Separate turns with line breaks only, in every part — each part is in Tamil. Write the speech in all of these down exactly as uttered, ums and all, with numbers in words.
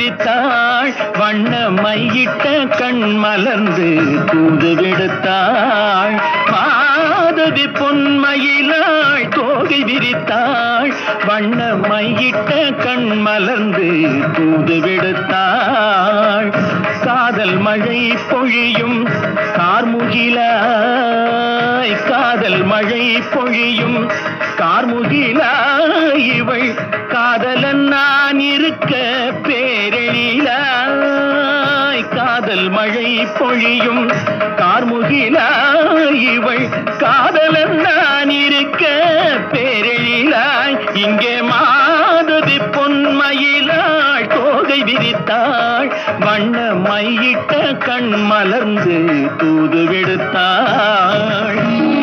விரித்தாள், வண்ண மையிட்ட கண் மலர்ந்து தூது விடுத்தாள். மாதவி பொன்மயிலாள் தோகை விரித்தாள், வண்ண மையிட்ட கண் மலர்ந்து தூது விடுத்தாள். காதல் மழை பொழியும் கார்முகிலாய், காதல் மழை பொழியும் கார்முகிலாய், இவள் காதலன் நான் இருக்க பேரெழிலாய். காதல் மழை பொழியும் கார்முகிலாய், இவள் காதலன் நான் இருக்க பேரெழிலாய். இங்கே மாதவி பொன்மயிலாள் தோகை விரித்தாள், வண்ண மையிட்ட கண் மலர்ந்து தூது விடுத்தாள்.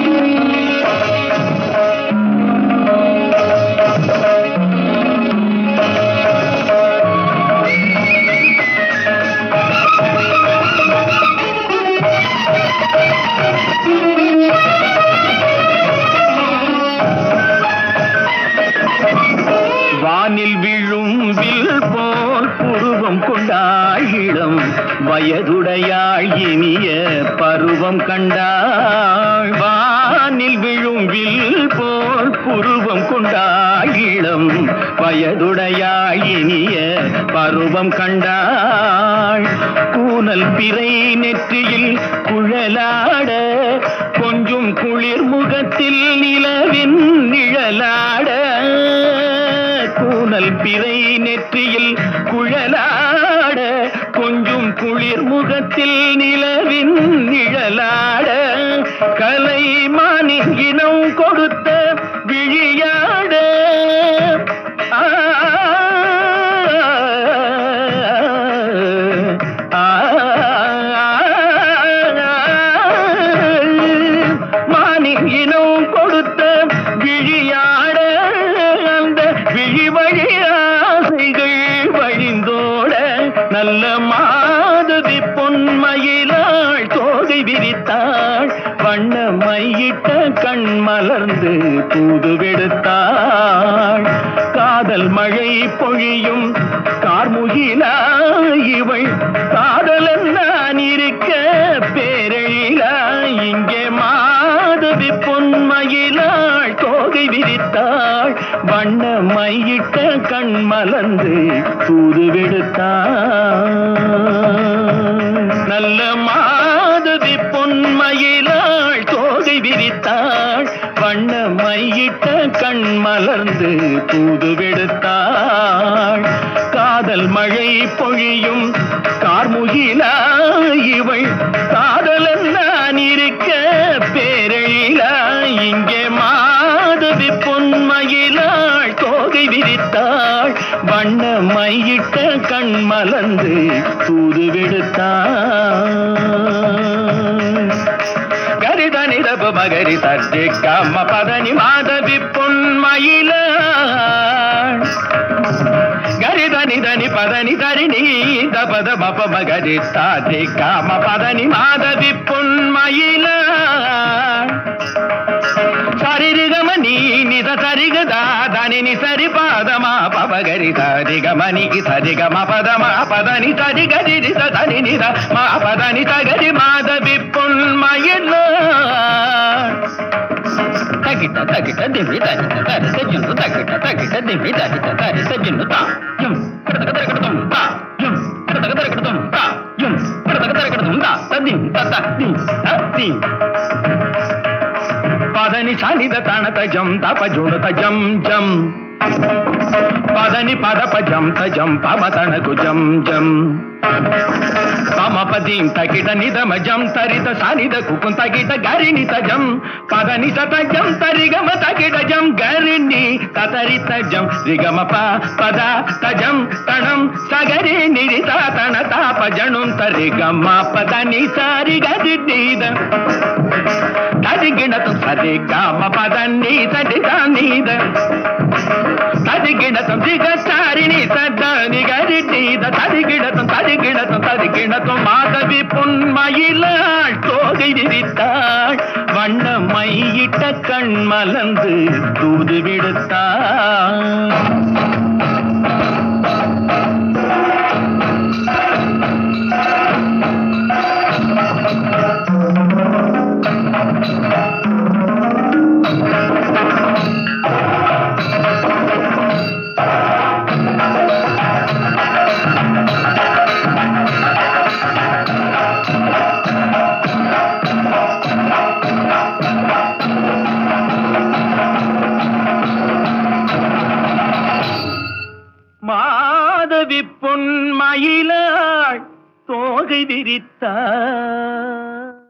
வானில் விழும் வில் போல் புருவம் கொண்டாள், இளம் வயதுடையாள் இனிய பருவம் கண்டாள். வானில் விழும் வில் போல் புருவம் கொண்டாள், இளம் வயதுடையாள் இனிய பருவம் கண்டாள். கூனல் பிறை நெற்றியில் குழலாட, கொஞ்சம் குளிர் முகத்தில் நிலவின் நிழலாட. கூனல் பிறை நெற்றியில் குழலாட, கொஞ்சம் குளிர் முகத்தில் நிலவின் நிழலாட. கலைமானின் இனம் கொடுத்த விழியாட, மானின் இனம் கொடுத்த விழியாட. அந்த விழி வழி ஆசைகள் வழிந்தோட, நல்ல மாதவி பொன்மயிலாள் தோகை விரித்தாள், வண்ண மையிட்ட கண் மலர்ந்து தூது விடுத்தாள். காதல் மழை பொழியும் கார்முகிலாய், இவள் காதலன் நான் இருக்க பேரெழிலாய். இங்கே மாதவி பொன்மயிலாள் தோகை விரித்தாள், வண்ண மையிட்ட கண் மலர்ந்து தூது விடுத்தாள். நல்ல மாதவி பொன்மயிலாள் தோகை விரித்தாள், வண்ண மையிட்ட கண் மலர்ந்து தூது விடுத்தாள். காதல் மழை பொழியும் கார்முகிலாய், இவள் காதலன் நான் இருக்க பேரெழிலாய். இங்கே மாதவி பொன்மயிலாள் தோகை விரித்தாள், வண்ண மையிட்ட கண் மலர்ந்து தூது விடுத்தாள். கரிதனி தப மகரி சர்ஜி கம பதனி மாதவி பொன்மயிலாள். கரிதனி தனி பதனி தரிணி தபத மப மகரி சாதி கம பதனி மாதவி பொன்மயிலாள். சரிரிகம நீ நித சரிகதா தனி சரி பாதமா பவகரி சரிகமணி சரிகம பதமா பதனி சரி கரி தனி நித மா பதனி சகரி மாதவி பொன்மயிலாள். தகிட்ட தகிட்ட திவி தகிட்ட தரி சஜுன்னு தகிட்ட தகிட்ட திவி தகிட்ட தரி சஜுன்னு தா யும் கடதகதரகதம் தா யும் கடதகதரகதம் தா யும் கடதகதரகதம் தா ததிம் தத தி தி. பதனி சானித தனத ஜம் தப ஜுணத ஜம் ஜம், பதனி பத பஜம் தஜம் பம தனகு ஜம் ஜம். பமபதீம் தகிட நிதம ஜம் தரித சானித குக்கும் தகிட கரிணி தஜம், பதனி தஜம் தரிகம தகிட ஜம் கரிணி ததரி தஜம் ரிகம ப பத தஜம் தணம் சகரி நிரித தன தாப ஜனும் தரிகம பதனி சாரி கதி நீத தரிகிணத்தும் சரிகம பதனி சடித நீத தரிகிணத்தும் திகசாரிணி சதனி கரி நீத தரிகிணத்தும் தரிகிணத்தும் தரிகிணத்தும். மாதவி பொன்மயிலாள் தோகை விரித்தாள், வண்ண மையிட்ட கண் மலர்ந்து தூது விடுத்தாள். குலவி பொன்மயிலாள் தோகை விரித்தாள்.